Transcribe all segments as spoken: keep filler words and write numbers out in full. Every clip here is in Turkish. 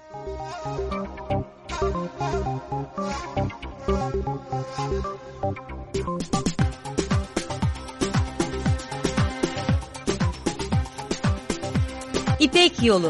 İpek Yolu.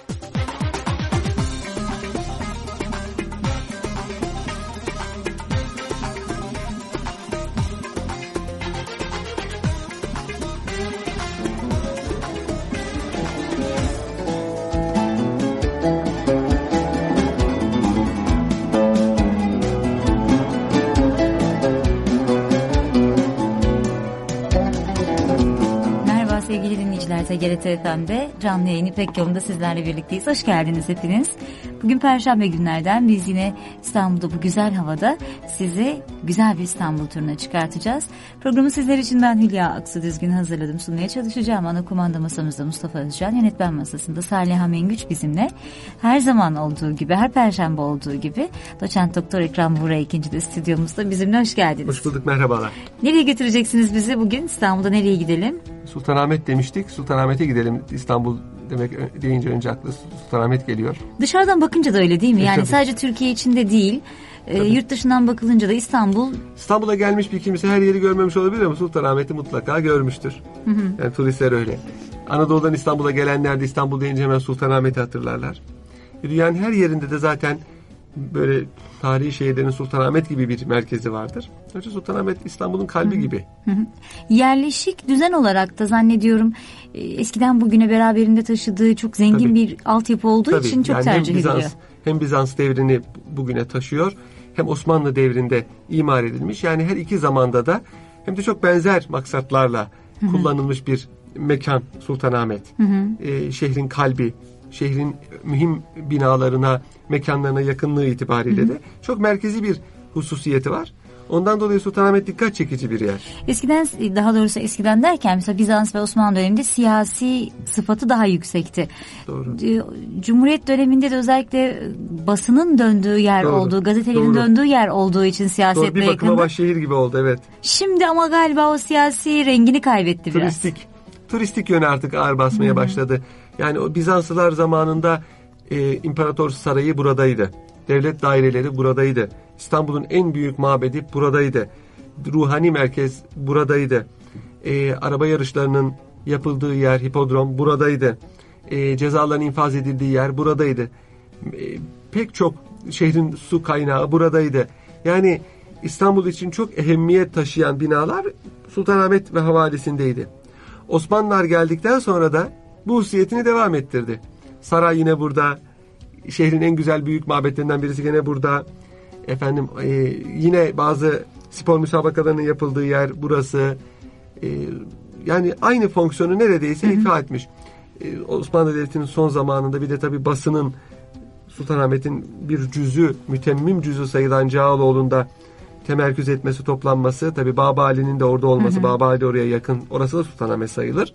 T G R T F M'de canlı yayın İpek Yolu'nda sizlerle birlikteyiz. Hoş geldiniz hepiniz. Bugün Perşembe günlerden biz yine İstanbul'da bu güzel havada sizi güzel bir İstanbul turuna çıkartacağız. Programı sizler için ben Hülya Aksu Düzgün hazırladım, sunmaya çalışacağım. Ana kumanda masamızda Mustafa Özcan, yönetmen masasında Salih Mengüç bizimle. Her zaman olduğu gibi, her Perşembe olduğu gibi Doçent Doktor Ekrem Buğra ikinci de stüdyomuzda bizimle. Hoş geldiniz. Hoş bulduk, merhabalar. Nereye götüreceksiniz bizi bugün? İstanbul'da nereye gidelim? Sultanahmet demiştik. Sultanahmet'e gidelim. İstanbul demek deyince önce aklı Sultanahmet geliyor. Dışarıdan bakınca da öyle değil mi? E, yani tabii. Sadece Türkiye içinde değil, e, yurt dışından bakılınca da İstanbul... İstanbul'a gelmiş bir kimse her yeri görmemiş olabilir ama Sultanahmet'i mutlaka görmüştür. Hı hı. Yani turistler öyle. Anadolu'dan İstanbul'a gelenler de İstanbul deyince hemen Sultanahmet'i hatırlarlar. Dünyanın her yerinde de zaten böyle tarihi şehirlerin Sultanahmet gibi bir merkezi vardır. Önce Sultanahmet İstanbul'un kalbi Hı-hı. gibi. Hı-hı. Yerleşik düzen olarak da zannediyorum eskiden bugüne beraberinde taşıdığı çok zengin Tabii. bir altyapı olduğu Tabii. için çok yani tercih hem Bizans, ediliyor. Hem Bizans devrini bugüne taşıyor, hem Osmanlı devrinde imar edilmiş. Yani her iki zamanda da hem de çok benzer maksatlarla Hı-hı. kullanılmış bir mekan Sultanahmet. Ee, şehrin kalbi, şehrin mühim binalarına, mekanlarına yakınlığı itibariyle Hı-hı. de çok merkezi bir hususiyeti var. Ondan dolayı Sultanahmet dikkat çekici bir yer. Eskiden, daha doğrusu eskiden derken mesela Bizans ve Osmanlı döneminde siyasi sıfatı daha yüksekti. Doğru. Cumhuriyet döneminde de özellikle basının döndüğü yer Doğru. olduğu, gazetelerin Doğru. döndüğü yer olduğu için siyasetle yakındı. Bir bakıma başşehir gibi oldu, evet. Şimdi ama galiba o siyasi rengini kaybetti biraz. Turistik. Turistik yönü artık ağır basmaya Hı-hı. başladı. Yani o Bizanslılar zamanında e, İmparator Sarayı buradaydı. Devlet daireleri buradaydı. İstanbul'un en büyük mabedi buradaydı. Ruhani merkez buradaydı. E, araba yarışlarının yapıldığı yer, hipodrom buradaydı. E, cezaların infaz edildiği yer buradaydı. E, pek çok şehrin su kaynağı buradaydı. Yani İstanbul için çok ehemmiyet taşıyan binalar Sultanahmet ve havalisindeydi. Osmanlılar geldikten sonra da bu hususiyetini devam ettirdi. Saray yine burada. Şehrin en güzel büyük mabetlerinden birisi gene burada. Efendim e, yine bazı spor müsabakalarının yapıldığı yer burası. E, yani aynı fonksiyonu neredeyse ifa etmiş. E, Osmanlı Devleti'nin son zamanında bir de tabii basının Sultanahmet'in bir cüzü, mütemmim cüzü sayılan Cağaloğlu'nda temerküz etmesi, toplanması. Tabii Babali'nin de orada olması. Hı hı. Babali oraya yakın. Orası da Sultanahmet sayılır.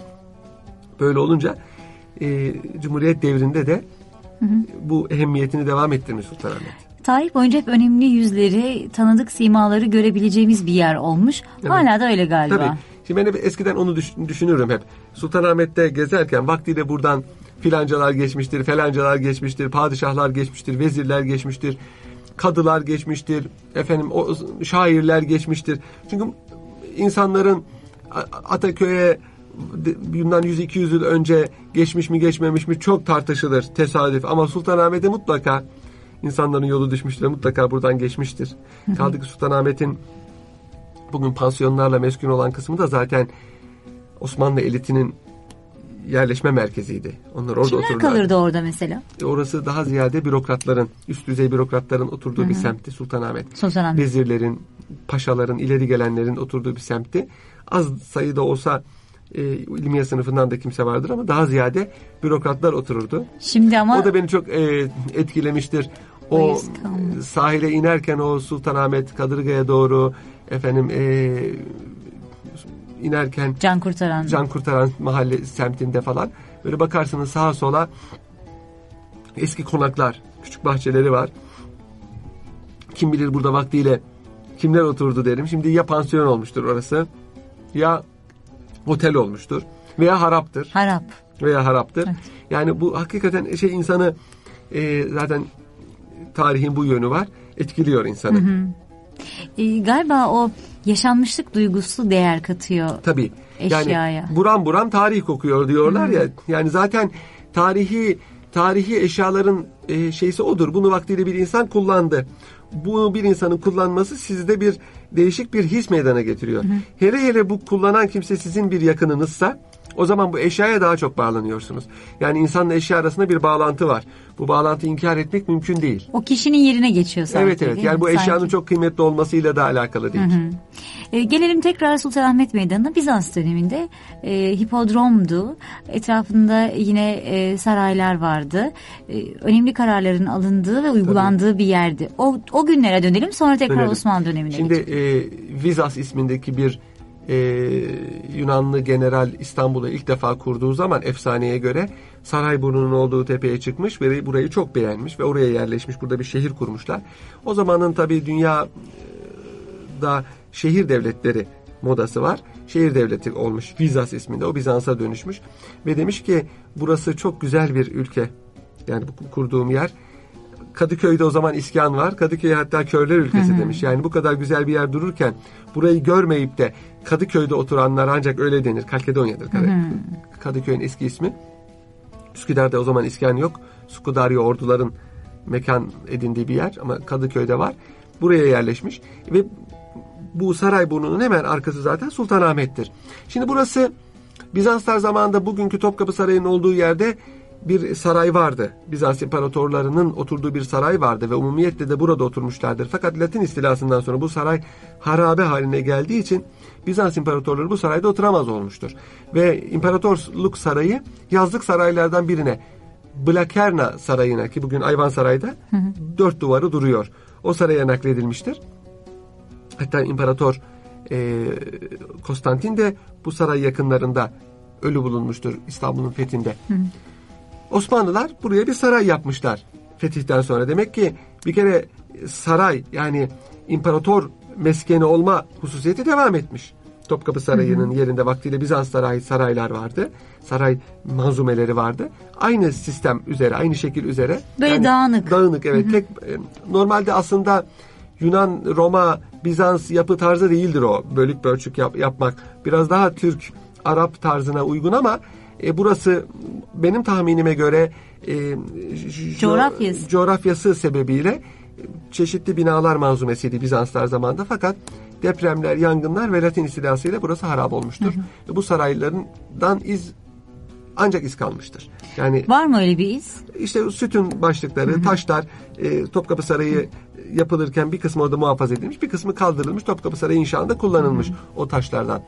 Böyle olunca e, Cumhuriyet devrinde de Hı hı. bu ehemmiyetini devam ettirmiş Sultanahmet. Tarih boyunca hep önemli yüzleri, tanıdık simaları görebileceğimiz bir yer olmuş. Evet. Hala da öyle galiba. Tabii. Şimdi ben eskiden onu düşünürüm hep. Sultanahmet'te gezerken vaktiyle buradan filancalar geçmiştir, felancalar geçmiştir, padişahlar geçmiştir, vezirler geçmiştir, kadılar geçmiştir, efendim o şairler geçmiştir. Çünkü insanların Ataköy'e bundan yüz iki yüz yıl önce geçmiş mi geçmemiş mi çok tartışılır, tesadüf. Ama Sultanahmet'e mutlaka insanların yolu düşmüştür, mutlaka buradan geçmiştir. Hı hı. Kaldı ki Sultanahmet'in bugün pansiyonlarla meskun olan kısmı da zaten Osmanlı elitinin yerleşme merkeziydi. Onlar orada Kimler otururlardı. kalırdı orada mesela? Orası daha ziyade bürokratların, üst düzey bürokratların oturduğu Hı-hı. bir semtti Sultanahmet. Sultanahmet. Vezirlerin, paşaların, ileri gelenlerin oturduğu bir semtti. Az sayıda olsa e, ilmiye sınıfından da kimse vardır ama daha ziyade bürokratlar otururdu. Şimdi ama o da beni çok e, etkilemiştir. O sahile inerken o Sultanahmet Kadırga'ya doğru efendim e, inerken Can Kurtaran Can Kurtaran mahalle semtinde falan böyle bakarsınız sağa sola eski konaklar, küçük bahçeleri var. Kim bilir burada vaktiyle kimler oturdu derim. Şimdi ya pansiyon olmuştur orası, ya otel olmuştur veya haraptır. Harap. Veya haraptır. Evet. Yani bu hakikaten şey insanı e, zaten tarihin bu yönü var. Etkiliyor insanı. Hı hı. E, galiba o yaşanmışlık duygusu değer katıyor. Tabii. Eşyaya. Yani buram buram tarih kokuyor diyorlar Hı-hı. ya. Yani zaten tarihi tarihi eşyaların e, şeysi odur. Bunu vaktiyle bir insan kullandı. Bunu bir insanın kullanması sizde bir değişik bir his meydana getiriyor. Hı-hı. Hele hele bu kullanan kimse sizin bir yakınınızsa o zaman bu eşyaya daha çok bağlanıyorsunuz. Yani insanla eşya arasında bir bağlantı var. Bu bağlantıyı inkar etmek mümkün değil. O kişinin yerine geçiyor sanki. Evet evet. Yani mi? bu eşyanın sanki. çok kıymetli olmasıyla da alakalı değil. Hı hı. E, gelelim tekrar Sultanahmet Meydanı'na. Bizans döneminde e, hipodromdu. Etrafında yine e, saraylar vardı. E, önemli kararların alındığı ve uygulandığı Tabii. bir yerdi. O, o günlere dönelim, sonra tekrar dönelim. Osmanlı dönemine Şimdi geçelim. e, Vizas ismindeki bir e, Yunanlı general İstanbul'u ilk defa kurduğu zaman efsaneye göre Sarayburnu'nun olduğu tepeye çıkmış ve burayı çok beğenmiş ve oraya yerleşmiş. Burada bir şehir kurmuşlar. O zamanın tabii dünyada şehir devletleri modası var. Şehir devleti olmuş. Vizas isminde. O Bizans'a dönüşmüş. Ve demiş ki burası çok güzel bir ülke. Yani bu kurduğum yer. Kadıköy'de o zaman iskan var. Kadıköy hatta körler ülkesi hı hı. demiş. Yani bu kadar güzel bir yer dururken burayı görmeyip de Kadıköy'de oturanlar ancak öyle denir. Kalkedonya'dır. Hı hı. Kadıköy'ün eski ismi. Üsküdar'da o zaman iskan yok. Sukudarya orduların mekan edindiği bir yer ama Kadıköy'de var. Buraya yerleşmiş ve bu Sarayburnu'nun hemen arkası zaten Sultanahmet'tir. Şimdi burası Bizanslar zamanında bugünkü Topkapı Sarayı'nın olduğu yerde bir saray vardı. Bizans imparatorlarının oturduğu bir saray vardı ve umumiyetle de burada oturmuşlardır. Fakat Latin istilasından sonra bu saray harabe haline geldiği için Bizans imparatorları bu sarayda oturamaz olmuştur. Ve imparatorluk sarayı yazlık saraylardan birine, Blakerna Sarayı'na, ki bugün Ayvansaray'da hı hı. dört duvarı duruyor. O saraya nakledilmiştir. Hatta İmparator e, Konstantin de bu saray yakınlarında ölü bulunmuştur İstanbul'un fethinde. Hı hı. Osmanlılar buraya bir saray yapmışlar fetihten sonra. Demek ki bir kere saray, yani imparator meskeni olma hususiyeti devam etmiş. Topkapı Sarayı'nın hı hı. yerinde vaktiyle Bizanslara ait saraylar vardı. Saray manzumeleri vardı. Aynı sistem üzere, aynı şekil üzere. Böyle yani dağınık. Dağınık evet. Hı hı. Tek, normalde aslında Yunan, Roma, Bizans yapı tarzı değildir o. Bölük bölçük yap, yapmak. Biraz daha Türk, Arap tarzına uygun ama e, burası benim tahminime göre e, coğrafyası. coğrafyası sebebiyle çeşitli binalar manzumesiydi Bizanslar zamanında. Fakat depremler, yangınlar ve Latin istilasıyla burası harap olmuştur. Hı hı. Bu saraylarından iz ancak iz kalmıştır. Yani var mı öyle bir iz? İşte sütun başlıkları, hı hı. taşlar, e, Topkapı Sarayı hı. yapılırken bir kısmı orada muhafaza edilmiş, bir kısmı kaldırılmış. Topkapı Sarayı inşaatında kullanılmış hı hı. o taşlardan.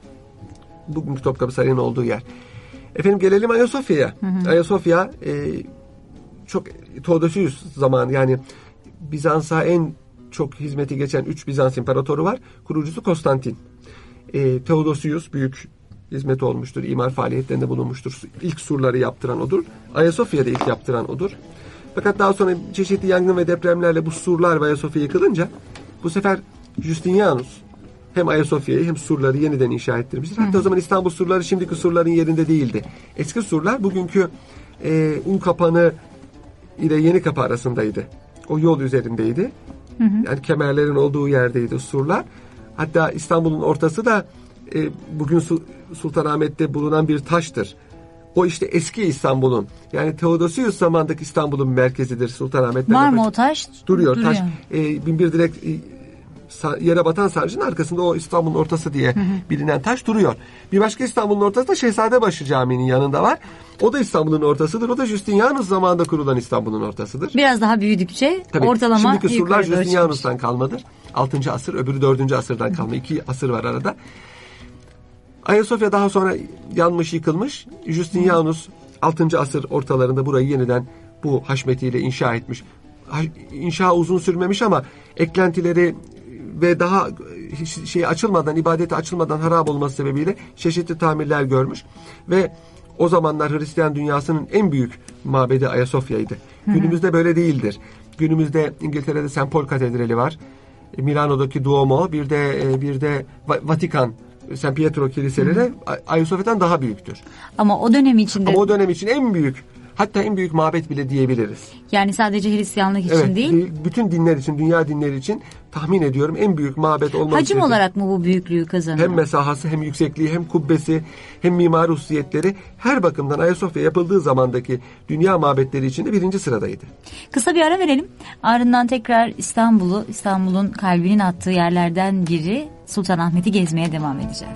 Bugünkü Topkapı Sarayı'nın olduğu yer. Efendim gelelim Ayasofya'ya. Hı hı. Ayasofya e, çok Teodosius zamanı, yani Bizans'a en çok hizmeti geçen üç Bizans imparatoru var. Kurucusu Konstantin. E, Teodosius büyük hizmeti olmuştur. İmar faaliyetlerinde bulunmuştur. İlk surları yaptıran odur. Ayasofya'da ilk yaptıran odur. Fakat daha sonra çeşitli yangın ve depremlerle bu surlar ve Ayasofya yıkılınca bu sefer Justinianus hem Ayasofya'yı hem surları yeniden inşa ettirmiştir. Hatta Hı. o zaman İstanbul surları şimdiki surların yerinde değildi. Eski surlar bugünkü e, Unkapanı ile Yenikapı arasındaydı. O yol üzerindeydi. Hı hı. Yani kemerlerin olduğu yerdeydi surlar. Hatta İstanbul'un ortası da e, bugün Sultanahmet'te bulunan bir taştır. O işte eski İstanbul'un, yani Teodosius zamandaki İstanbul'un merkezidir Sultanahmet'te. Var mı o taş? Duruyor. Duruyor. Taş e, binbir direkt e, yere batan sarcının arkasında o İstanbul'un ortası diye hı hı. bilinen taş duruyor. Bir başka İstanbul'un ortası da Şehzadebaşı Camii'nin yanında var. O da İstanbul'un ortasıdır. O da Justinianus zamanında kurulan İstanbul'un ortasıdır. Biraz daha büyüdükçe Tabii, ortalama şimdiki surlar Justinianus'tan kalmadır. altıncı asır, öbürü dördüncü asırdan kalma. İki asır var arada. Ayasofya daha sonra yanmış, yıkılmış. Justinianus altıncı asır ortalarında burayı yeniden bu haşmetiyle inşa etmiş. İnşa uzun sürmemiş ama eklentileri ve daha şey açılmadan, ibadete açılmadan harap olması sebebiyle çeşitli tamirler görmüş ve o zamanlar Hristiyan dünyasının en büyük mabedi Ayasofya'ydı. Hı hı. Günümüzde böyle değildir. Günümüzde İngiltere'de Saint Paul Katedrali var. Milano'daki Duomo, bir de bir de Vatikan, San Pietro kiliseleri Ayasofya'dan daha büyüktür. Ama o dönem içinde Ama o dönem için en büyük Hatta en büyük mabet bile diyebiliriz. Yani sadece Hristiyanlık için Evet, değil. bütün dinler için, dünya dinleri için tahmin ediyorum en büyük mabet olması. Hacim olarak mı bu büyüklüğü kazanıyor? Hem mesahası, hem yüksekliği, hem kubbesi, hem mimari hususiyetleri her bakımdan Ayasofya yapıldığı zamandaki dünya mabetleri içinde birinci sıradaydı. Kısa bir ara verelim. Ardından tekrar İstanbul'u, İstanbul'un kalbinin attığı yerlerden biri Sultanahmet'i gezmeye devam edeceğiz.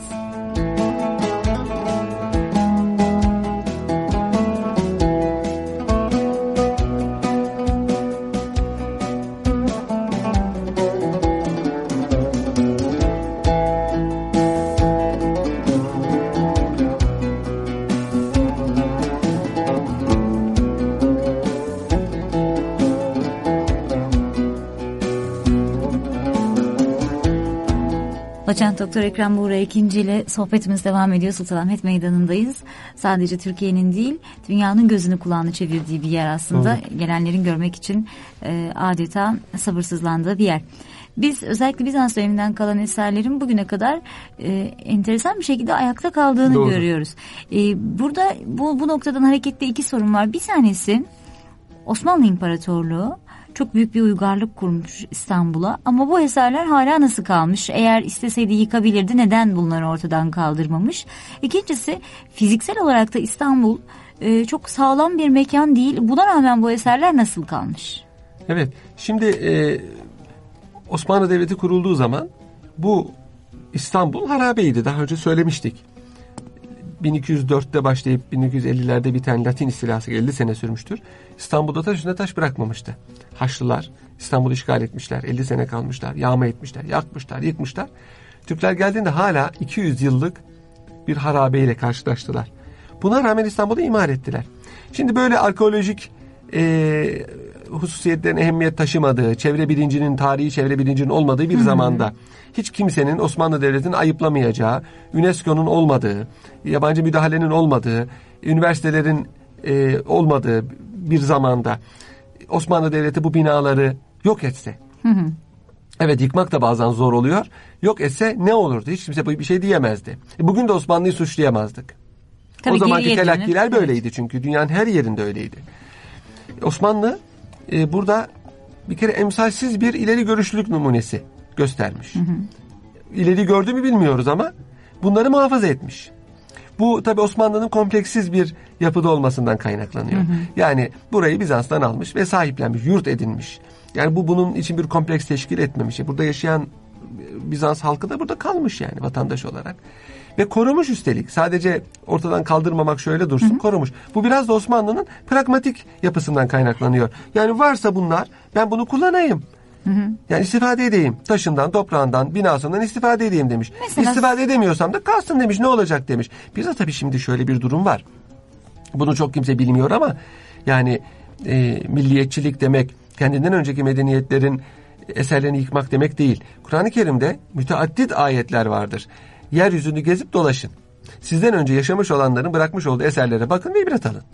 Doçent Doktor Ekrem Buğra ikinci ile sohbetimiz devam ediyor. Sultanahmet Meydanı'ndayız. Sadece Türkiye'nin değil, dünyanın gözünü kulağını çevirdiği bir yer aslında. Doğru. Gelenlerin görmek için e, adeta sabırsızlandığı bir yer. Biz özellikle Bizans döneminden kalan eserlerin bugüne kadar e, enteresan bir şekilde ayakta kaldığını Doğru. görüyoruz. E, burada bu, bu noktadan hareketle iki sorun var. Bir tanesi Osmanlı İmparatorluğu çok büyük bir uygarlık kurmuş İstanbul'a ama bu eserler hala nasıl kalmış? Eğer isteseydi yıkabilirdi, neden bunları ortadan kaldırmamış? İkincisi, fiziksel olarak da İstanbul e, çok sağlam bir mekan değil. Buna rağmen bu eserler nasıl kalmış? Evet, şimdi e, Osmanlı Devleti kurulduğu zaman bu İstanbul harabeydi. Daha önce söylemiştik. bin iki yüz dörtte başlayıp bin iki yüz ellilerde biten Latin istilası elli sene sürmüştür. İstanbul'da taş üstüne taş bırakmamıştı. Haçlılar İstanbul'u işgal etmişler. elli sene kalmışlar. Yağma etmişler. Yakmışlar, yıkmışlar. Türkler geldiğinde hala iki yüz yıllık bir harabeyle karşılaştılar. Buna rağmen İstanbul'u imar ettiler. Şimdi böyle arkeolojik e, hususiyetlerin ehemmiyet taşımadığı, çevre bilincinin, tarihi çevre bilincinin olmadığı bir Hı-hı. zamanda hiç kimsenin Osmanlı Devleti'ni ayıplamayacağı, UNESCO'nun olmadığı, yabancı müdahalenin olmadığı, üniversitelerin e, olmadığı bir zamanda Osmanlı Devleti bu binaları yok etse, hı hı. evet yıkmak da bazen zor oluyor, yok etse ne olurdu? Hiç kimse bir şey diyemezdi. Bugün de Osmanlı'yı suçlayamazdık. Tabii o zamanki telakkiler böyleydi çünkü dünyanın her yerinde öyleydi. Osmanlı e, burada bir kere emsalsiz bir ileri görüşlülük numunesi göstermiş. Hı hı. İleri gördü mü bilmiyoruz ama bunları muhafaza etmiş. Bu tabii Osmanlı'nın kompleksiz bir yapıda olmasından kaynaklanıyor. Hı hı. Yani burayı Bizans'tan almış ve sahiplenmiş, yurt edinmiş. Yani bu bunun için bir kompleks teşkil etmemiş. Burada yaşayan Bizans halkı da burada kalmış yani vatandaş olarak. Ve korumuş üstelik. Sadece ortadan kaldırmamak şöyle dursun, hı hı. korumuş. Bu biraz da Osmanlı'nın pragmatik yapısından kaynaklanıyor. Yani varsa bunlar, ben bunu kullanayım. Hı hı. Yani istifade edeyim. Taşından, toprağından, binasından istifade edeyim demiş. Mesela... İstifade edemiyorsam da kalsın demiş. Ne olacak demiş. Bir de tabii şimdi şöyle bir durum var. Bunu çok kimse bilmiyor ama yani e, milliyetçilik demek kendinden önceki medeniyetlerin eserlerini yıkmak demek değil. Kur'an-ı Kerim'de müteaddit ayetler vardır. Yeryüzünü gezip dolaşın. Sizden önce yaşamış olanların bırakmış olduğu eserlere bakın ve ibret alın.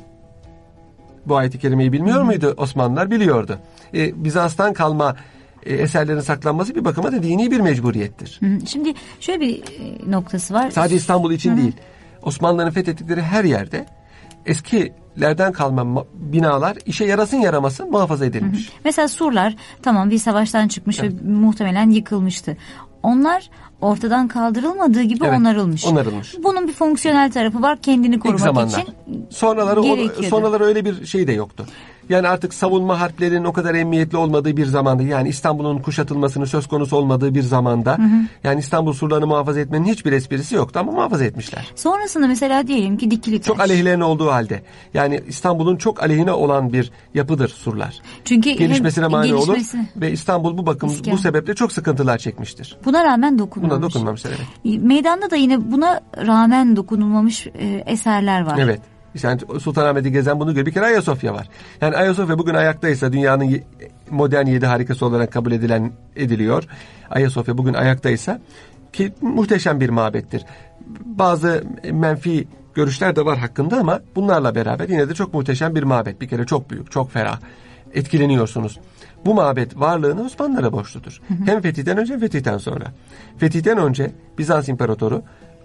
Bu ayet-i kerimeyi bilmiyor Hı-hı. muydu? Osmanlılar biliyordu. E, Bizans'tan kalma e, eserlerin saklanması bir bakıma da dini bir mecburiyettir. Hı-hı. Şimdi şöyle bir e, noktası var. Sadece İstanbul için Hı-hı. değil. Osmanlıların fethettikleri her yerde eskilerden kalma binalar işe yarasın yaramasın muhafaza edilmiş. Hı-hı. Mesela surlar tamam bir savaştan çıkmış evet. ve muhtemelen yıkılmıştı. Onlar ortadan kaldırılmadığı gibi evet, onarılmış. onarılmış. Bunun bir fonksiyonel tarafı var. Kendini korumak için sonraları, o, sonraları öyle bir şey de yoktu. Yani artık savunma harplerinin o kadar emniyetli olmadığı bir zamanda, yani İstanbul'un kuşatılmasının söz konusu olmadığı bir zamanda, hı hı. yani İstanbul surlarını muhafaza etmenin hiçbir esprisi yoktu ama muhafaza etmişler. Sonrasında mesela diyelim ki dikili taş. Çok aleyhlerine olduğu halde. Yani İstanbul'un çok aleyhine olan bir yapıdır surlar. Çünkü gelişmesine mani gelişmesi. olur ve İstanbul bu bakım İskan. bu sebeple çok sıkıntılar çekmiştir. Buna rağmen dokunulmamış. Buna dokunmamış evet. Meydanda da yine buna rağmen dokunulmamış e, eserler var. Evet. Yani Sultanahmet'i gezen bunu görüyor. Bir kere Ayasofya var. Yani Ayasofya bugün ayaktaysa dünyanın modern yedi harikası olarak kabul edilen ediliyor. Ayasofya bugün ayaktaysa ki muhteşem bir mabettir. Bazı menfi görüşler de var hakkında ama bunlarla beraber yine de çok muhteşem bir mabet. Bir kere çok büyük, çok ferah. Etkileniyorsunuz. Bu mabet varlığını Osmanlılara borçludur. Hı hı. Hem fetihten önce hem fetihten sonra. Fetihten önce Bizans İmparatoru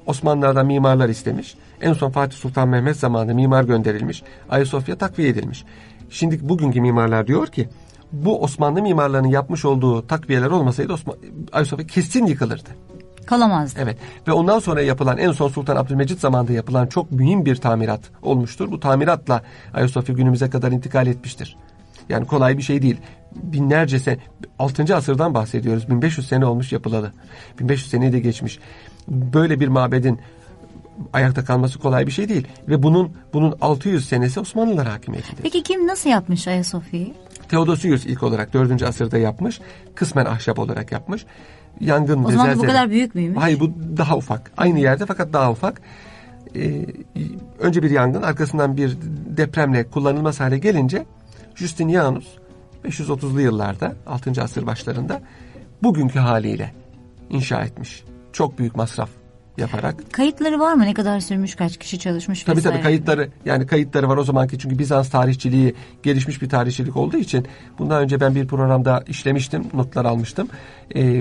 Osmanlılardan mimarlar istemiş. En son Fatih Sultan Mehmet zamanında mimar gönderilmiş. Ayasofya takviye edilmiş. Şimdi bugünkü mimarlar diyor ki bu Osmanlı mimarlarının yapmış olduğu takviyeler olmasaydı Osman, Ayasofya kesin yıkılırdı. Kalamazdı. Evet. Ve ondan sonra yapılan en son Sultan Abdülmecit zamanında yapılan çok mühim bir tamirat olmuştur. Bu tamiratla Ayasofya günümüze kadar intikal etmiştir. Yani kolay bir şey değil. Binlerce sene, altıncı asırdan bahsediyoruz. bin beş yüz sene olmuş yapılalı. bin beş yüz seneyi de geçmiş. Böyle bir mabedin ayakta kalması kolay bir şey değil. Ve bunun bunun altı yüz senesi Osmanlılar hakimiyetinde. Peki kim nasıl yapmış Ayasofya'yı? Theodosius ilk olarak dördüncü asırda yapmış. Kısmen ahşap olarak yapmış. Yangın o zaman bu kadar büyük müymüş? Hayır, bu daha ufak. Aynı yerde fakat daha ufak. Ee, önce bir yangın, arkasından bir depremle kullanılmaz hale gelince Justinianus beş yüz otuzlu yıllarda altıncı asır başlarında bugünkü haliyle inşa etmiş. Çok büyük masraf yaparak. Kayıtları var mı? Ne kadar sürmüş? Kaç kişi çalışmış? Tabii vesaire. tabii kayıtları, yani kayıtları var o zamanki, çünkü Bizans tarihçiliği gelişmiş bir tarihçilik olduğu için bundan önce ben bir programda işlemiştim, notlar almıştım. Ee,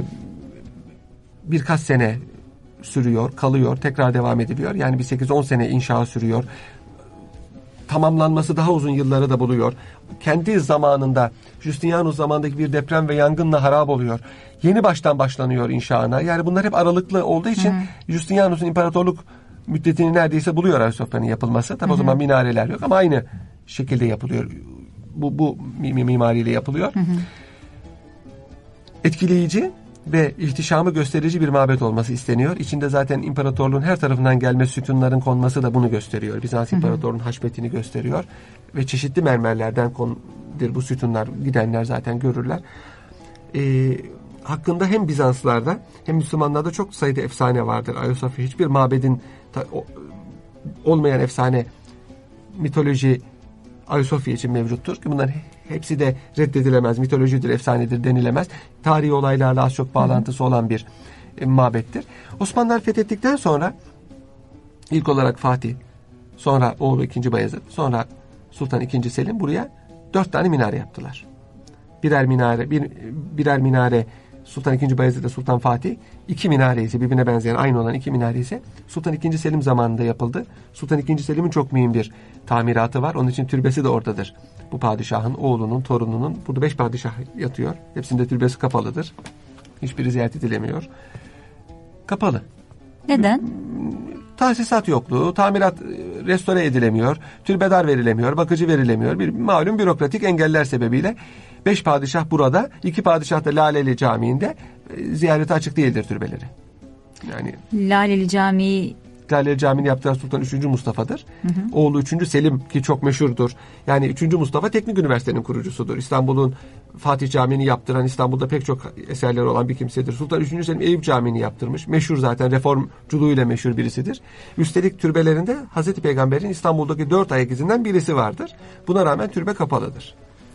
birkaç sene sürüyor, kalıyor, tekrar devam ediliyor. Yani bir sekiz on sene inşa sürüyor. Tamamlanması daha uzun yılları da buluyor. Kendi zamanında Justinianus zamanındaki bir deprem ve yangınla harap oluyor. Yeni baştan başlanıyor inşaına. Yani bunlar hep aralıklı olduğu için hı hı. Justinianus'un imparatorluk müddetini neredeyse buluyor Ayasofya'nın yapılması. Tabi o zaman minareler yok ama aynı şekilde yapılıyor. Bu, bu mimariyle yapılıyor. Hı hı. Etkileyici ve ihtişamı gösterici bir mabet olması isteniyor. İçinde zaten imparatorluğun her tarafından gelme sütunların konması da bunu gösteriyor. Bizans İmparatorluğu'nun haşmetini gösteriyor. Ve çeşitli mermerlerden kondur bu sütunlar. Gidenler zaten görürler. Ee, hakkında hem Bizanslarda hem Müslümanlarda çok sayıda efsane vardır. Ayasofya hiçbir mabedin ta, o, olmayan efsane, mitoloji Ayasofya için mevcuttur ki bunların hepsi de reddedilemez, mitolojidir, efsanedir denilemez. Tarihi olaylarla az çok bağlantısı olan bir e, mabettir. Osmanlılar fethettikten sonra ilk olarak Fatih, sonra oğlu ikinci Bayezid, sonra Sultan ikinci Selim buraya dört tane minare yaptılar. Birer minare, bir, birer minare Sultan ikinci Bayezid ile Sultan Fatih, iki minare ise birbirine benzeyen aynı olan iki minare ise Sultan ikinci Selim zamanında yapıldı. Sultan ikinci Selim'in çok mühim bir tamiratı var. Onun için türbesi de oradadır. Bu padişahın oğlunun, torununun, burada beş padişah yatıyor. Hepsinde türbesi kapalıdır. Hiçbiri ziyaret edilemiyor. Kapalı. Neden? Tahsisat yokluğu, tamirat restore edilemiyor, türbedar verilemiyor, bakıcı verilemiyor. Bir malum bürokratik engeller sebebiyle beş padişah burada, iki padişah da Laleli Camii'nde e, ziyarete açık değildir türbeleri. Yani Laleli Camii Laleli Camii'ni yaptıran Sultan üçüncü Mustafa'dır. Hı hı. Oğlu üçüncü Selim ki çok meşhurdur. Yani üçüncü Mustafa Teknik Üniversitenin kurucusudur. İstanbul'un Fatih Camii'ni yaptıran, İstanbul'da pek çok eserleri olan bir kimsedir. Sultan üçüncü Selim Eyüp Camii'ni yaptırmış. Meşhur zaten, reformculuğuyla meşhur birisidir. Üstelik türbelerinde Hazreti Peygamber'in İstanbul'daki dört ayak izinden birisi vardır. Buna rağmen türbe kapalıdır.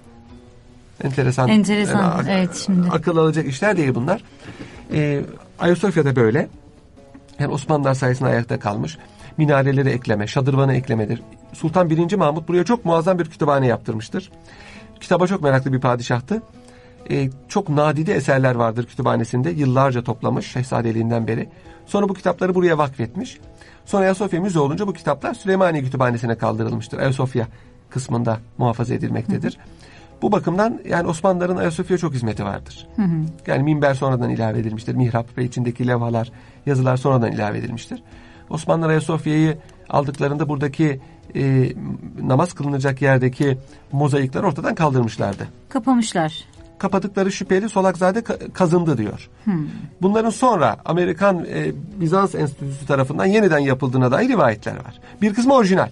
Enteresan. Enteresan. Yani, evet şimdi. Akıl alacak işler değil bunlar. Ee, Ayasofya'da böyle. Yani Osmanlılar sayesinde ayakta kalmış. Minareleri ekleme, şadırvanı eklemedir. Sultan birinci Mahmut buraya çok muazzam bir kütüphane yaptırmıştır. Kitaba çok meraklı bir padişahtı. Ee, çok nadide eserler vardır kütüphanesinde. Yıllarca toplamış şehzadeliğinden beri. Sonra bu kitapları buraya vakfetmiş. Sonra Ayasofya müze olunca bu kitaplar Süleymaniye Kütüphanesi'ne kaldırılmıştır. Ayasofya kısmında muhafaza edilmektedir. Hı hı. Bu bakımdan yani Osmanlıların Ayasofya'ya çok hizmeti vardır. Hı hı. Yani minber sonradan ilave edilmiştir. Mihrap ve içindeki levhalar, yazılar sonradan ilave edilmiştir. Osmanlılar Ayasofya'yı aldıklarında buradaki e, namaz kılınacak yerdeki mozaikler ortadan kaldırmışlardı. Kapamışlar. Kapadıkları şüpheli, Solakzade kazındı diyor. Hmm. Bunların sonra Amerikan e, Bizans Enstitüsü tarafından yeniden yapıldığına dair rivayetler var. Bir kısmı orijinal.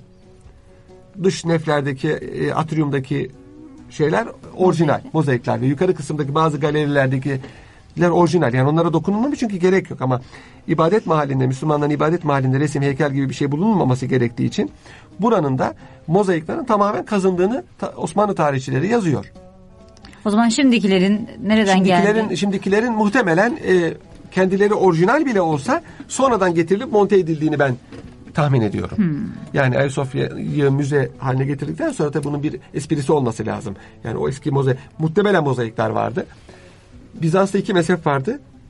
Dış neflerdeki, e, atriumdaki şeyler orijinal, Mozaik. mozaikler ve yukarı kısımdaki bazı galerilerdeki orijinal. Yani onlara dokunulmamış çünkü gerek yok ama ibadet mahallinde, Müslümanların ibadet mahallinde resim, heykel gibi bir şey bulunmaması gerektiği için buranın da mozaiklerin tamamen kazındığını Osmanlı tarihçileri yazıyor. O zaman şimdikilerin nereden şimdikilerin, geldi? Şimdikilerin muhtemelen e, kendileri orijinal bile olsa sonradan getirilip monte edildiğini ben tahmin ediyorum. Hmm. Yani Ayasofya'yı müze haline getirdikten sonra tabii bunun bir esprisi olması lazım. Yani o eski mozaik, muhtemelen mozaikler vardı. Bizans'ta iki mezhep vardı.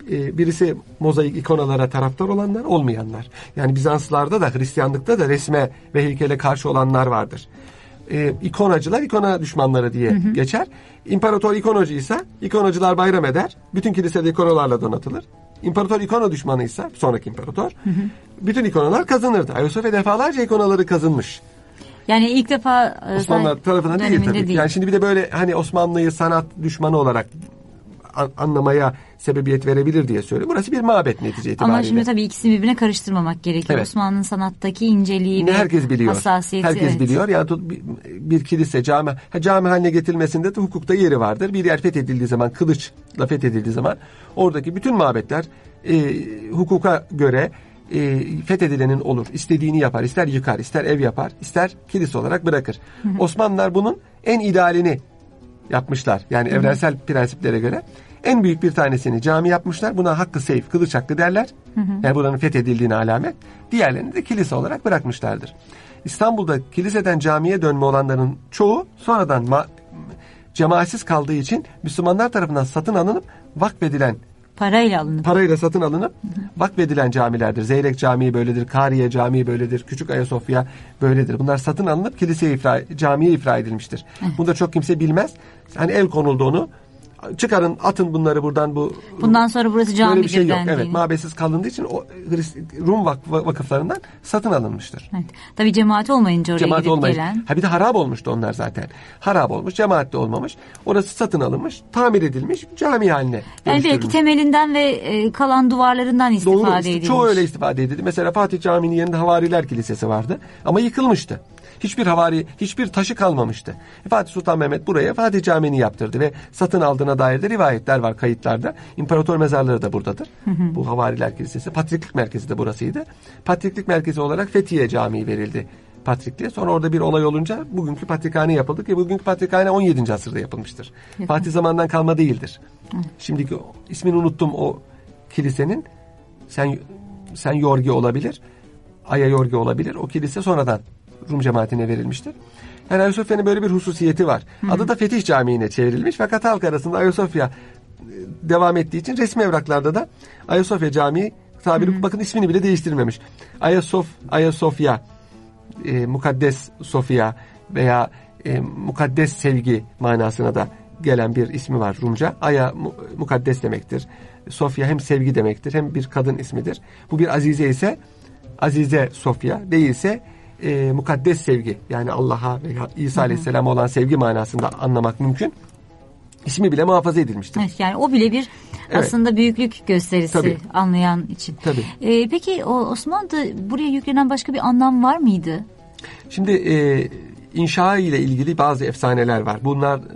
e, birisi mozaik ikonalara taraftar olanlar, olmayanlar. Yani Bizanslılarda da Hristiyanlıkta da resme ve heykele karşı olanlar vardır. E, ikonacılar ikona düşmanları diye hı hı. geçer. İmparator ikonacıysa ikonacılar bayram eder. Bütün kilisede ikonalarla donatılır. İmparator ikona düşmanıysa, sonraki imparator, hı hı. bütün ikonalar kazınırdı. Ayasofya defalarca ikonaları kazınmış. Yani ilk defa Osmanlılar tarafından değil tabii. Değil. Yani şimdi bir de böyle hani Osmanlı'yı sanat düşmanı olarak an- anlamaya sebebiyet verebilir diye söylüyorum. Burası bir mabet netice itibariyle. Ama şimdi tabii ikisini birbirine karıştırmamak gerekiyor. Evet. Osmanlı'nın sanattaki inceliği ve herkes biliyor. hassasiyeti. Herkes evet. biliyor. Yani bir, bir kilise cami, cami haline getirilmesinde de hukukta yeri vardır. Bir yer fethedildiği zaman, kılıçla fethedildiği zaman oradaki bütün mabetler e, hukuka göre e, fethedilenin olur. İstediğini yapar. İster yıkar, ister ev yapar, ister kilise olarak bırakır. Hı hı. Osmanlılar bunun en idealini yapmışlar. Yani hı hı. evrensel prensiplere göre. En büyük bir tanesini cami yapmışlar. Buna hakkı seyf, kılıç hakkı derler. Hı hı. Yani buranın fethedildiğine alamet. Diğerlerini de kilise olarak bırakmışlardır. İstanbul'da kiliseden camiye dönme olanların çoğu sonradan ma- cemaatsiz kaldığı için Müslümanlar tarafından satın alınıp vakfedilen, parayla alınıp parayla satın alınıp hı hı. vakfedilen camilerdir. Zeyrek Camii böyledir, Kariye Camii böyledir, Küçük Ayasofya böyledir. Bunlar satın alınıp kiliseye ifra, camiye ifra edilmiştir. Hı. Bunu da çok kimse bilmez. Hani el konuldu onu. Çıkarın, atın bunları buradan, bu bundan sonra burası camidir böyle bir şey yok. dendiğini. Evet, mabetsiz kalındığı için o Rum vakıflarından satın alınmıştır. Evet. Tabii cemaat olmayınca oraya cemaat gidip olmayınca. gelen. Ha bir de harap olmuştu onlar zaten. Harap olmuş, cemaat de olmamış. Orası satın alınmış, tamir edilmiş, cami haline. Yani belki temelinden ve e, kalan duvarlarından istifade Doğru, edilmiş. Çoğu öyle istifade edildi. Mesela Fatih Camii'nin yanında Havariler Kilisesi vardı ama yıkılmıştı. Hiçbir havari, hiçbir taşı kalmamıştı. Fatih Sultan Mehmet buraya Fatih Camii'ni yaptırdı ve satın aldığına dair de rivayetler var kayıtlarda. İmparator mezarları da buradadır. Hı hı. Bu Havariler Kilisesi. Patriklik merkezi de burasıydı. Patriklik merkezi olarak Fethiye Camii verildi Patrikliğe. Sonra orada bir olay olunca bugünkü patrikhane yapıldı ki bugünkü patrikhane on yedinci asırda yapılmıştır. Hı. Fatih zamanından kalma değildir. Hı. Şimdiki ismini unuttum o kilisenin. Sen sen Yorgi olabilir. Aya Yorgi olabilir. O kilise sonradan Rum cemaatine verilmiştir. Yani Ayasofya'nın böyle bir hususiyeti var. Hı hı. Adı da Fetih Camii'ne çevrilmiş fakat halk arasında Ayasofya devam ettiği için resmi evraklarda da Ayasofya Camii tabiri, hı hı. bakın ismini bile değiştirmemiş. Ayasof, Ayasofya, e, Mukaddes Sofya veya e, Mukaddes Sevgi manasına da gelen bir ismi var Rumca. Aya mukaddes demektir. Sofya hem sevgi demektir hem bir kadın ismidir. Bu bir azize ise Azize Sofya, değilse E, mukaddes sevgi, yani Allah'a veya İsa Hı-hı. Aleyhisselam'a olan sevgi manasında anlamak mümkün. İsmi bile muhafaza edilmiştir. Evet, yani o bile bir evet. aslında büyüklük gösterisi Tabii. anlayan için. Tabii. Ee, peki o Osmanlı'da buraya yüklenen başka bir anlam var mıydı? Şimdi e, inşa ile ilgili bazı efsaneler var. Bunlar e,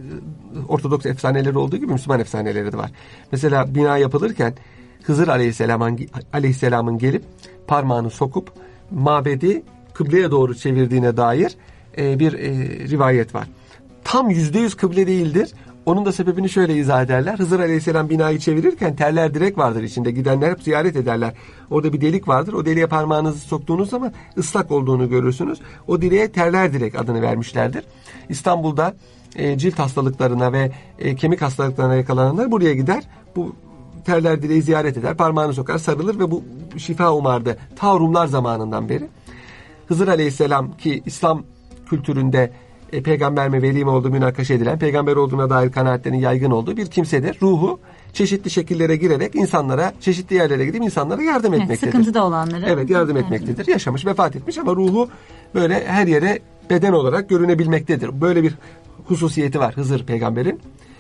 Ortodoks efsaneleri olduğu gibi Müslüman efsaneleri de var. Mesela bina yapılırken Hızır Aleyhisselam'ın, Aleyhisselam'ın gelip parmağını sokup mabedi kıbleye doğru çevirdiğine dair e, bir e, rivayet var. Tam yüzde yüz kıble değildir. Onun da sebebini şöyle izah ederler. Hızır Aleyhisselam binayı çevirirken teller direk vardır içinde. Gidenler hep ziyaret ederler. Orada bir delik vardır. O deliğe parmağınızı soktuğunuz zaman ıslak olduğunu görürsünüz. O deliğe terler direk adını vermişlerdir. İstanbul'da e, cilt hastalıklarına ve e, kemik hastalıklarına yakalananlar buraya gider. Bu terler direği ziyaret eder. Parmağını sokar, sarılır ve bu şifa umardı. Ta Rumlar zamanından beri. Hızır Aleyhisselam ki İslam kültüründe e, peygamber mi veli mi olduğu münakaşa edilen, peygamber olduğuna dair kanaatlerin yaygın olduğu bir kimsedir. Ruhu çeşitli şekillere girerek insanlara, çeşitli yerlere gidip insanlara yardım etmektedir. Evet, sıkıntıda olanlara. Evet, yardım etmektedir. Yaşamış, vefat etmiş ama ruhu böyle her yere beden olarak görünebilmektedir. Böyle bir hususiyeti var Hızır peygamberin.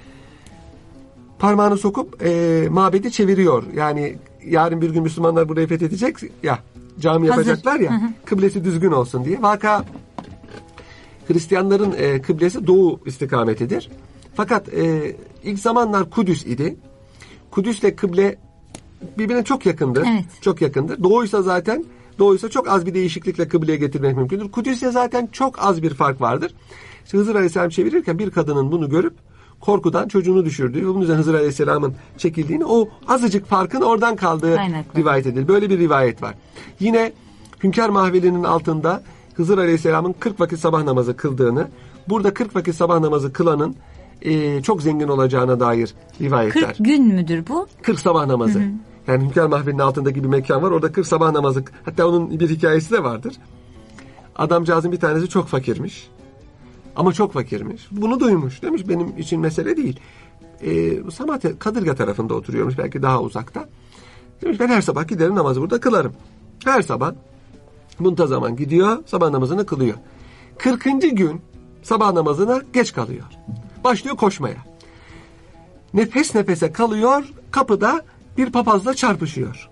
Parmağını sokup e, mabedi çeviriyor. Yani yarın bir gün Müslümanlar burayı fethedecek ya, cami Hazır. yapacaklar ya, hı hı. kıblesi düzgün olsun diye. Vaka Hristiyanların e, kıblesi doğu istikametidir. Fakat e, ilk zamanlar Kudüs idi. Kudüs'le kıble birbirine çok yakındır. Evet. Çok yakındır. Doğuysa zaten doğuysa çok az bir değişiklikle kıbleye getirmek mümkündür. Kudüs'le zaten çok az bir fark vardır. İşte Hızır Aleyhisselam çevirirken bir kadının bunu görüp korkudan çocuğunu düşürdüğü, bunun üzerine Hızır Aleyhisselam'ın çekildiğini, o azıcık farkın oradan kaldığı Aynen. rivayet edilir. Böyle bir rivayet var. Yine Hünkar Mahveli'nin altında Hızır Aleyhisselam'ın kırk vakit sabah namazı kıldığını, burada kırk vakit sabah namazı kılanın e, çok zengin olacağına dair rivayetler. kırk gün müdür bu? kırk sabah namazı. Hı hı. Yani Hünkâr Mahfili'nin altındaki bir mekan var. Orada kırk sabah namazı. Hatta onun bir hikayesi de vardır. Adamcağızın bir tanesi çok fakirmiş. Ama çok fakirmiş. Bunu duymuş. Demiş benim için mesele değil. Ee, Samatya, Kadırga tarafında oturuyormuş. Belki daha uzakta. Demiş ben her sabah giderim namazı burada kılarım. Her sabah muntazaman gidiyor. Sabah namazını kılıyor. kırkıncı gün sabah namazına geç kalıyor. Başlıyor koşmaya. Nefes nefese kalıyor. Kapıda bir papazla çarpışıyor.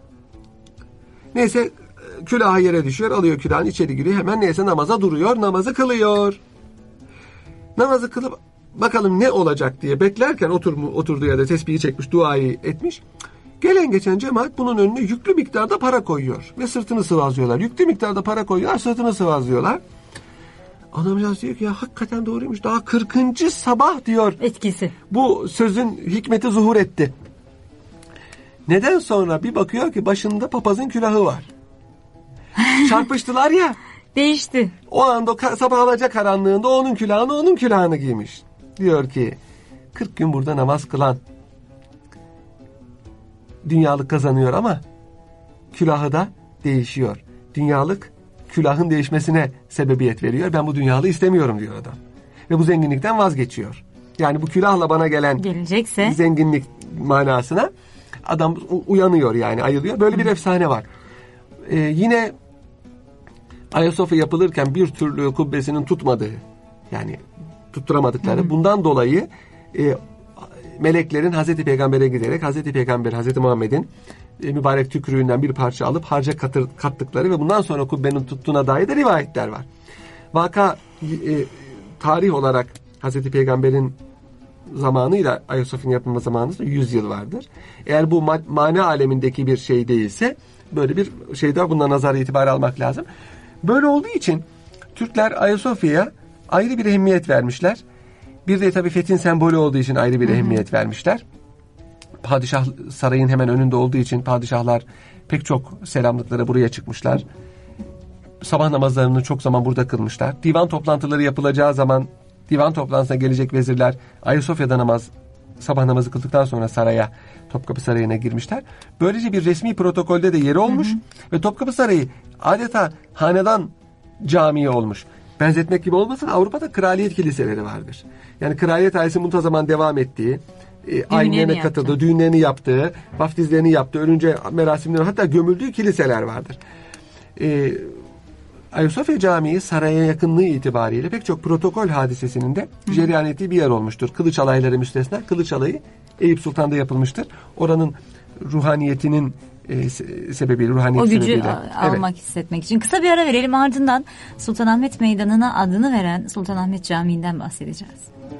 Neyse külahı yere düşüyor. Alıyor külahını, içeri giriyor. Hemen neyse namaza duruyor. Namazı kılıyor. Namazı kılıp bakalım ne olacak diye beklerken otur, oturduğu yerde tesbihi çekmiş, duayı etmiş. Gelen geçen cemaat bunun önüne yüklü miktarda para koyuyor. Ve sırtını sıvazlıyorlar. Yüklü miktarda para koyuyorlar. Sırtını sıvazlıyorlar. Adamcağız diyor ki ya hakikaten doğruymuş. Daha kırkıncı sabah diyor. Etkisi. Bu sözün hikmeti zuhur etti. Neden sonra bir bakıyor ki başında papazın külahı var. Çarpıştılar ya. Değişti. O anda o sabah alaca karanlığında onun külahını onun külahını giymiş. Diyor ki kırk gün burada namaz kılan dünyalık kazanıyor ama külahı da değişiyor. Dünyalık külahın değişmesine sebebiyet veriyor. Ben bu dünyalığı istemiyorum diyor adam. Ve bu zenginlikten vazgeçiyor. Yani bu külahla bana gelen gelecekse zenginlik manasına adam uyanıyor yani ayılıyor. Böyle bir efsane var. Ee, yine Ayasofya yapılırken bir türlü kubbesinin tutmadığı yani tutturamadıkları hı hı. bundan dolayı e, meleklerin Hazreti Peygamber'e giderek Hazreti Peygamber Hazreti Muhammed'in e, mübarek tükrüğünden bir parça alıp harca katır, kattıkları ve bundan sonra kubbenin tuttuğuna dair de rivayetler var. Vaka e, tarih olarak Hazreti Peygamber'in zamanıyla Ayasofya'nın yapılma zamanında yüz yıl vardır. Eğer bu ma- mana alemindeki bir şey değilse böyle bir şeyde bundan nazara itibar almak lazım. Böyle olduğu için Türkler Ayasofya'ya ayrı bir ehemmiyet vermişler. Bir de tabii fethin sembolü olduğu için ayrı bir ehemmiyet vermişler. Padişah sarayın hemen önünde olduğu için padişahlar pek çok selamlıklara buraya çıkmışlar. Sabah namazlarını çok zaman burada kılmışlar. Divan toplantıları yapılacağı zaman divan toplantısına gelecek vezirler Ayasofya'da namaz, sabah namazı kıldıktan sonra saraya, Topkapı Sarayı'na girmişler. Böylece bir resmi protokolde de yeri olmuş hı hı. ve Topkapı Sarayı adeta hanedan camii olmuş. Benzetmek gibi olmasın, Avrupa'da kraliyet kiliseleri vardır. Yani kraliyet ailesi muntazaman devam ettiği, e, ayinlerine katıldığı, düğünlerini yaptığı, vaftizlerini yaptığı, ölünce merasimlerini hatta gömüldüğü kiliseler vardır. E, Ayasofya Camii saraya yakınlığı itibariyle pek çok protokol hadisesinin de cereyan ettiği bir yer olmuştur. Kılıç alayları müstesna. Kılıç alayı Eyüp Sultan'da yapılmıştır. Oranın ruhaniyetinin e, sebebiyle, ruhaniyet o gücü sebebiyle. almak, evet. hissetmek için. Kısa bir ara verelim, ardından Sultanahmet Meydanı'na adını veren Sultanahmet Camii'nden bahsedeceğiz.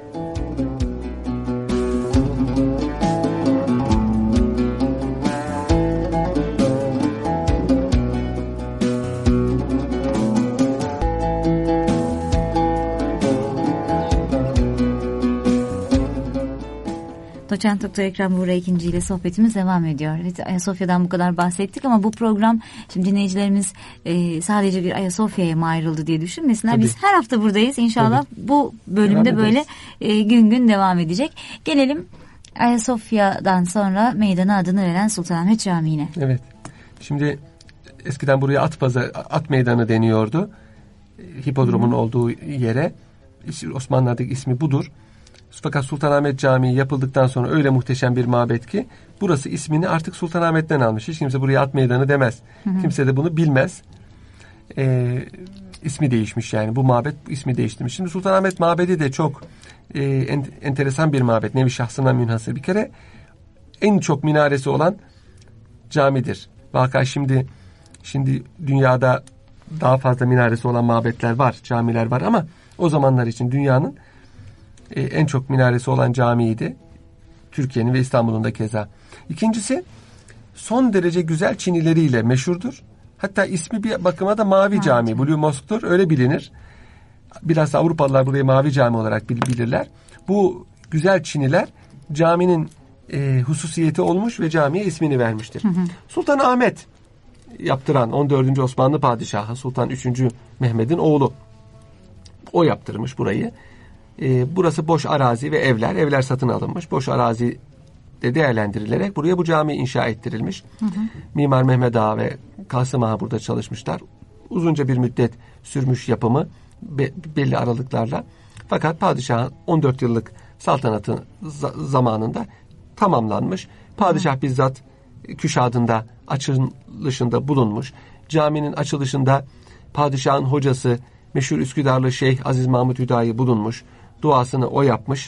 Doçent Doktor Ekrem Buğra ikinci ile sohbetimiz devam ediyor. Evet, Ayasofya'dan bu kadar bahsettik ama bu program şimdi dinleyicilerimiz e, sadece bir Ayasofya'ya mı ayrıldı diye düşünmesinler. Tabii. Biz her hafta buradayız. İnşallah Tabii. bu bölümde devam böyle e, gün gün devam edecek. Gelelim Ayasofya'dan sonra meydana adını veren Sultanahmet Camii'ne. Evet. Şimdi eskiden buraya at pazarı, at meydanı deniyordu. Hipodromun Hı. olduğu yere. Osmanlı'daki ismi budur. Fakat Sultanahmet Camii yapıldıktan sonra öyle muhteşem bir mabet ki burası ismini artık Sultanahmet'ten almış. Hiç kimse buraya at meydanı demez. Hı hı. Kimse de bunu bilmez. Ee, ismi değişmiş yani. Bu mabet ismi değiştirmiş. Şimdi Sultanahmet Mabedi de çok e, en, enteresan bir mabet. Nevi şahsına münhasır. Bir kere en çok minaresi olan camidir. Vaka şimdi şimdi dünyada daha fazla minaresi olan mabetler var, camiler var ama o zamanlar için dünyanın Ee, en çok minaresi olan camiydi. Türkiye'nin ve İstanbul'un da keza. İkincisi son derece güzel çinileriyle meşhurdur. Hatta ismi bir bakıma da Mavi evet. Cami, Blue Mosque'dur. Öyle bilinir. Biraz Avrupalılar burayı Mavi Cami olarak bilirler. Bu güzel çiniler caminin e, hususiyeti olmuş ve camiye ismini vermiştir. Hı hı. Sultanahmet yaptıran on dördüncü Osmanlı Padişahı Sultan üçüncü Mehmet'in oğlu. O yaptırmış burayı. E, burası boş arazi ve evler. Evler satın alınmış. Boş arazi de değerlendirilerek buraya bu cami inşa ettirilmiş. Hı hı. Mimar Mehmet Ağa ve Kasım Ağa burada çalışmışlar. Uzunca bir müddet sürmüş yapımı be, belli aralıklarla. Fakat padişahın on dört yıllık saltanatı za- zamanında tamamlanmış. Padişah hı. bizzat küşadında açılışında bulunmuş. Caminin açılışında padişahın hocası meşhur Üsküdarlı Şeyh Aziz Mahmut Hüdayi bulunmuş. Duasını o yapmış.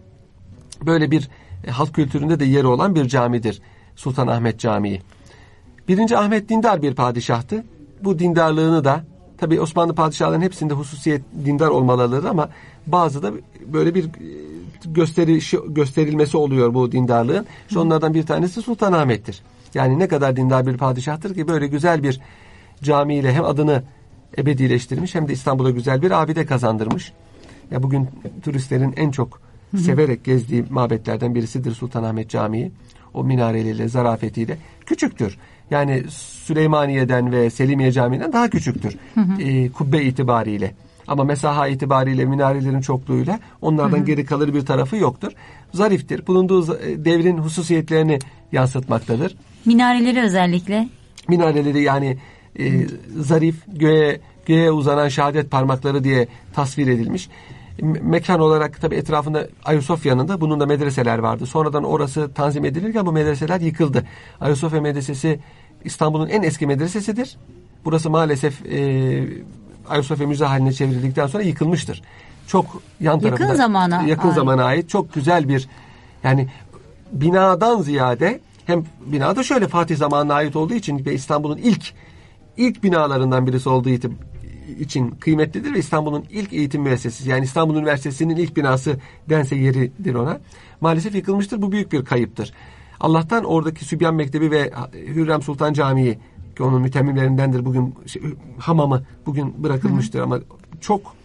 Böyle bir e, halk kültüründe de yeri olan bir camidir Sultanahmet Camii. Birinci Ahmet dindar bir padişahtı. Bu dindarlığını da tabii Osmanlı padişahlarının hepsinde hususiyet dindar olmaları ama bazı da böyle bir gösteri, gösterilmesi oluyor bu dindarlığın. İşte onlardan bir tanesi Sultanahmet'tir. Yani ne kadar dindar bir padişahtır ki böyle güzel bir camiyle hem adını ebedileştirmiş hem de İstanbul'a güzel bir abide kazandırmış. Ya bugün turistlerin en çok hı hı. severek gezdiği mabetlerden birisidir Sultanahmet Camii. O minareleriyle, zarafetiyle küçüktür. Yani Süleymaniye'den ve Selimiye Camii'den daha küçüktür. Hı hı. E, kubbe itibariyle. Ama mesaha itibariyle minarelerin çokluğuyla onlardan hı hı. geri kalır bir tarafı yoktur. Zariftir. Bulunduğu devrin hususiyetlerini yansıtmaktadır. Minareleri özellikle? Minareleri yani e, zarif, göğe, göğe uzanan şehadet parmakları diye tasvir edilmiş. Mekan olarak tabii etrafında Ayasofya'nın da bunun da medreseler vardı. Sonradan orası tanzim edilirken bu medreseler yıkıldı. Ayasofya Medresesi İstanbul'un en eski medresesidir. Burası maalesef e, Ayasofya Müze haline çevrildikten sonra yıkılmıştır. Çok yan tarafında. Yakın zamana yakın ait. zamana ait çok güzel bir yani binadan ziyade hem binada şöyle Fatih zamanına ait olduğu için ve İstanbul'un ilk ilk binalarından birisi olduğu için için kıymetlidir ve İstanbul'un ilk eğitim müessesesi yani İstanbul Üniversitesi'nin ilk binası dense yeridir ona. Maalesef yıkılmıştır. Bu büyük bir kayıptır. Allah'tan oradaki Sübyan Mektebi ve Hürrem Sultan Camii ki onun mütemmimlerindendir bugün şey, hamamı bugün bırakılmıştır. Hı. Ama çok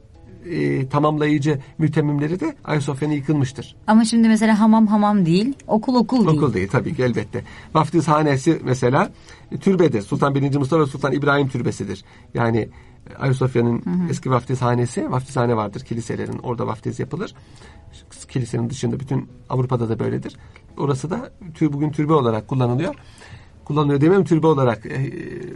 e, tamamlayıcı mütemmimleri de Ayasofya'nın yıkılmıştır. Ama şimdi mesela hamam hamam değil, okul okul değil. Okul değil tabii ki elbette. Vaftizhanesi mesela türbedir. Sultan birinci. Mustafa Sultan İbrahim türbesidir. Yani Ayasofya'nın hı hı. eski vaftizhanesi, vaftizhane vardır kiliselerin. Orada vaftiz yapılır. Kilisenin dışında bütün Avrupa'da da böyledir. Orası da tür, bugün türbe olarak kullanılıyor. Kullanılıyor demem türbe olarak e,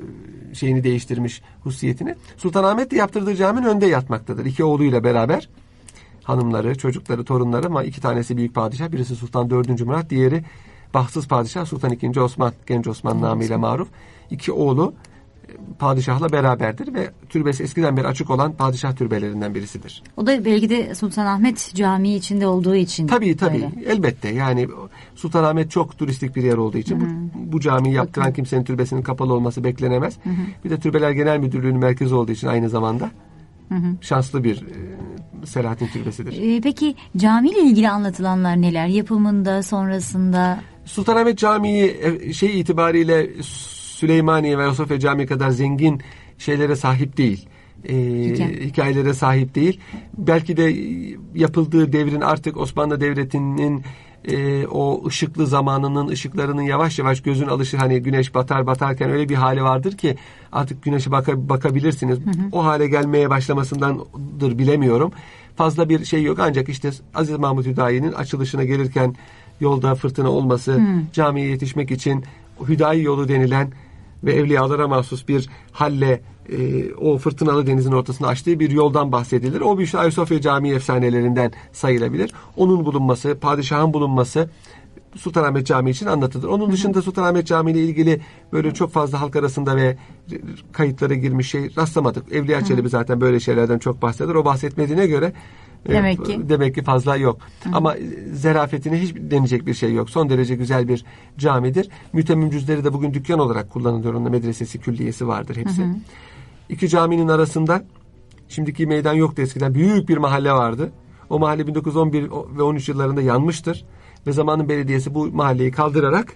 şeyini değiştirmiş hususiyetini. Sultanahmet de yaptırdığı caminin önünde yatmaktadır. İki oğluyla beraber hanımları, çocukları, torunları ama iki tanesi büyük padişah. Birisi Sultan dördüncü. Murat, diğeri bahtsız padişah Sultan ikinci. Osman, Genç Osman namıyla maruf. İki oğlu padişahla beraberdir ve türbesi eskiden beri açık olan padişah türbelerinden birisidir. O da belki de Sultanahmet Camii içinde olduğu için. Tabii tabii öyle. Elbette yani Sultanahmet çok turistik bir yer olduğu için bu, bu camiyi yaptıran Bakın. kimsenin türbesinin kapalı olması beklenemez. Hı hı. Bir de Türbeler Genel Müdürlüğü'nün merkezi olduğu için aynı zamanda hı hı. şanslı bir e, Selahattin Türbesi'dir. E, peki camiyle ilgili anlatılanlar neler? Yapımında, sonrasında? Sultanahmet Camii şey itibariyle Süleymaniye ve Ayasofya Camii kadar zengin şeylere sahip değil. Ee, Hikaye. Hikayelere sahip değil. Belki de yapıldığı devrin artık Osmanlı Devleti'nin e, o ışıklı zamanının ışıklarının yavaş yavaş gözün alışır. Hani güneş batar batarken öyle bir hali vardır ki artık güneşe baka, bakabilirsiniz. Hı hı. O hale gelmeye başlamasındandır bilemiyorum. Fazla bir şey yok ancak işte Aziz Mahmut Hüdayi'nin açılışına gelirken yolda fırtına olması, hı. camiye yetişmek için Hüdayi yolu denilen ve evliyalara mahsus bir halle e, o fırtınalı denizin ortasında açtığı bir yoldan bahsedilir. O bir işte Ayasofya Camii efsanelerinden sayılabilir. Onun bulunması, padişahın bulunması Sultanahmet Camii için anlatılır. Onun dışında Sultanahmet Camii ile ilgili böyle çok fazla halk arasında ve kayıtlara girmiş şey rastlamadık. Evliya Çelebi zaten böyle şeylerden çok bahseder. O bahsetmediğine göre Demek ki. Demek ki fazla yok. Hı. Ama zerafetine hiç denecek bir şey yok. Son derece güzel bir camidir. Mütemmim cüzleri de bugün dükkan olarak kullanılıyor. Onun medresesi, külliyesi vardır hepsi. Hı hı. İki caminin arasında şimdiki meydan yoktu eskiden. Büyük bir mahalle vardı. O mahalle bin dokuz yüz on bir ve on üç yıllarında yanmıştır. Ve zamanın belediyesi bu mahalleyi kaldırarak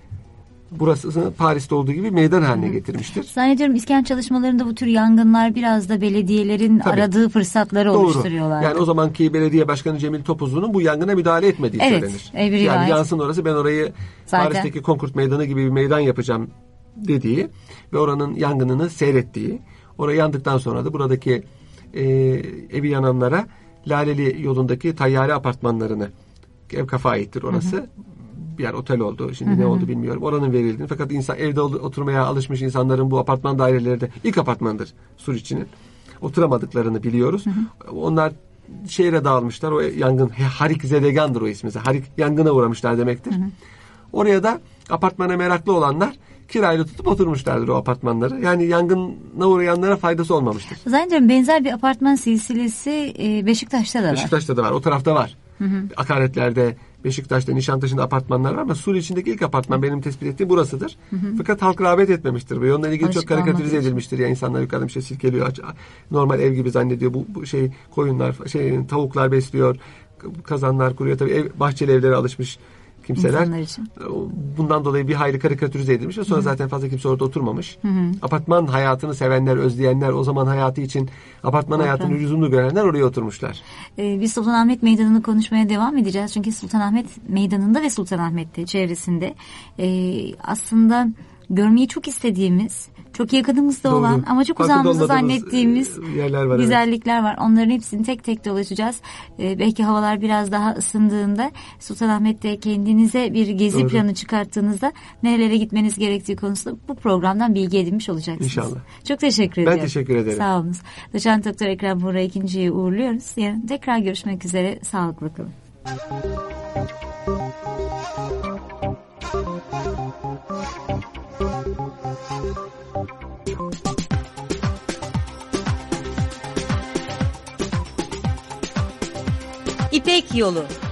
burası Paris'te olduğu gibi meydan haline Hı. getirmiştir. Zannediyorum iskan çalışmalarında bu tür yangınlar biraz da belediyelerin Tabii. aradığı fırsatları Doğru. oluşturuyorlar. Yani o zamanki belediye başkanı Cemil Topuzlu'nun bu yangına müdahale etmediği evet, söylenir. Evet. Yani yansın orası, ben orayı Zaten. Paris'teki Konkurt Meydanı gibi bir meydan yapacağım dediği ve oranın yangınını seyrettiği. Oraya yandıktan sonra da buradaki e, evi yananlara Laleli yolundaki Tayyare apartmanlarını, ev kafa aittir orası. Hı hı. Bir yer otel oldu. Şimdi hı hı. ne oldu bilmiyorum. Oranın verildiğini, fakat insan evde oturmaya alışmış insanların bu apartman daireleri de ilk apartmandır Suriçi'nin. Oturamadıklarını biliyoruz. Hı hı. Onlar şehre dağılmışlar. O yangın, Harik Zedegan'dır o ismi. Harik yangına uğramışlar demektir. Hı hı. Oraya da apartmana meraklı olanlar kirayla tutup oturmuşlardır o apartmanları. Yani yangına uğrayanlara faydası olmamıştır. Zannediyorum benzer bir apartman silsilesi Beşiktaş'ta da var. Beşiktaş'ta da var. O tarafta var. Hı hı. Akaretler'de, Beşiktaş'ta, Nişantaşı'nda apartmanlar var ama Suriye içindeki ilk apartman benim tespit ettiğim burasıdır. Hı hı. Fakat halk rağbet etmemiştir. Ve onunla ilgili Alışık çok karikatürize edilmiştir. Yani insanlar yukarıdan bir şey silkeliyor. Normal ev gibi zannediyor. Bu, bu şey koyunlar, şey tavuklar besliyor. Kazanlar kuruyor. Tabii ev, bahçeli evlere alışmış kimseler. Bundan dolayı bir hayli karikatürize edilmiş ve sonra Hı-hı. zaten fazla kimse orada oturmamış. Hı-hı. Apartman hayatını sevenler, özleyenler, o zaman hayatı için apartman Apartman. hayatını lüzumlu görenler oraya oturmuşlar. Ee, biz Sultanahmet Meydanı'nı konuşmaya devam edeceğiz. Çünkü Sultanahmet Meydanı'nda ve Sultanahmet'te çevresinde e, aslında görmeyi çok istediğimiz, çok yakınımızda Doğru. olan ama çok uzağımızda zannettiğimiz yerler var, güzellikler evet. var. Onların hepsini tek tek dolaşacağız. Ee, belki havalar biraz daha ısındığında Sultanahmet'te kendinize bir gezi Doğru. planı çıkarttığınızda nerelere gitmeniz gerektiği konusunda bu programdan bilgi edinmiş olacaksınız. İnşallah. Çok teşekkür ederim. Ben teşekkür ederim. Sağ olunuz. Doçent Doktor Ekrem Buğra ikinciyi uğurluyoruz. Yarın tekrar görüşmek üzere. Sağlıklı kalın. İpek Yolu